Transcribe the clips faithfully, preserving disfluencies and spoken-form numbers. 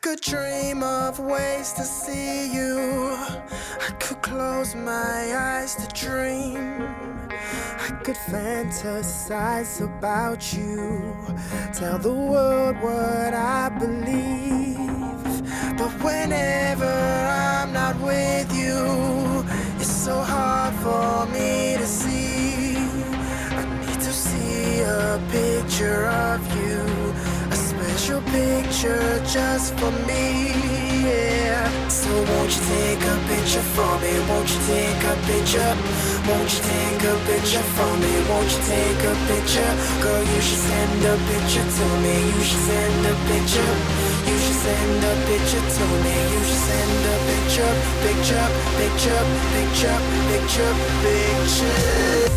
could dream of ways to see you. I could close my eyes to dream. I could fantasize about you, tell the world what I believe. But whenever I'm not with you, it's so hard for me to see. I need to see a picture of you, a special picture just for me, yeah. So won't you take a picture for me? Won't you take a picture? Won't you take a picture for me? Won't you take a picture? Girl, you should send a picture to me. You should send a picture. You should send a picture to me. You should send a picture, picture, picture, picture, picture, picture.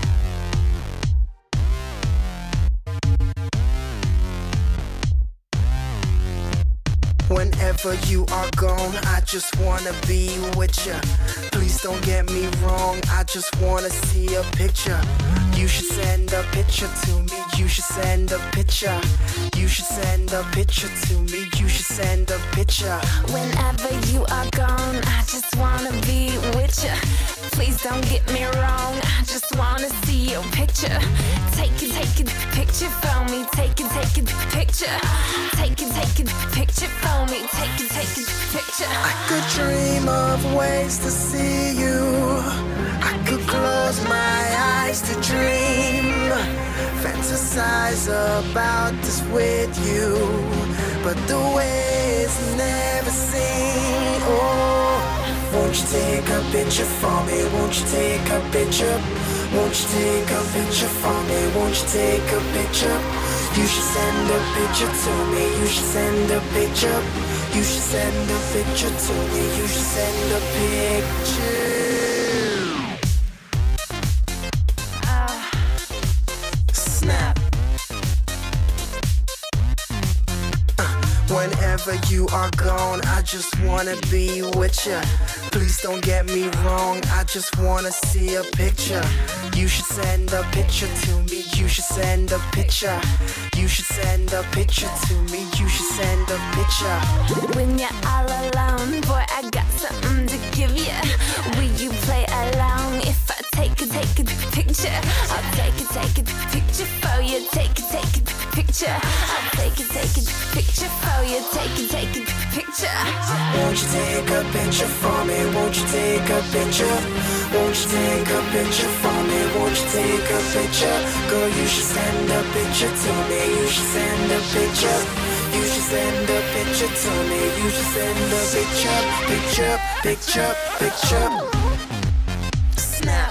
Whenever you are gone, I just wanna be with ya. Please don't get me wrong, I just wanna see a picture. You should send a picture to me. You should send a picture. You should send a picture to me. You should send a picture. Whenever you are gone, I just wanna be with ya. Please don't get me wrong, I just wanna see your picture. Take it, take it, picture for me. Take it, take it, picture. Take it, take it, picture for me. Take it, take it, picture. I could dream of ways to see you. I could close my eyes to dream, fantasize about this with you, but the way it's never seen. Oh, won't you take a picture for me? Won't you take a picture? Won't you take a picture for me? Won't you take a picture? You should send a picture to me. You should send a picture. You should send a picture to me. You should send a picture. Snap. Whenever you are gone, I just wanna be with ya. Please don't get me wrong, I just wanna see a picture. You should send a picture to me. You should send a picture. You should send a picture to me. You should send a picture. When you're all alone, boy, I got something to give ya. Will you play along if I take a, take a picture? I'll take a, take a picture for you. Take a, take a picture. I'll take a, take a picture for you. Take a, take a picture. Won't you take a picture for me? Won't you take a picture? Won't you take a picture for me? Won't you take a picture? Girl, you should send a picture to me. You should send a picture. You should send a picture to me. You should send a picture, picture, picture, picture. Snap.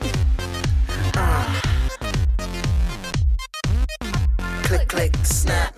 Uh. Click, click, snap.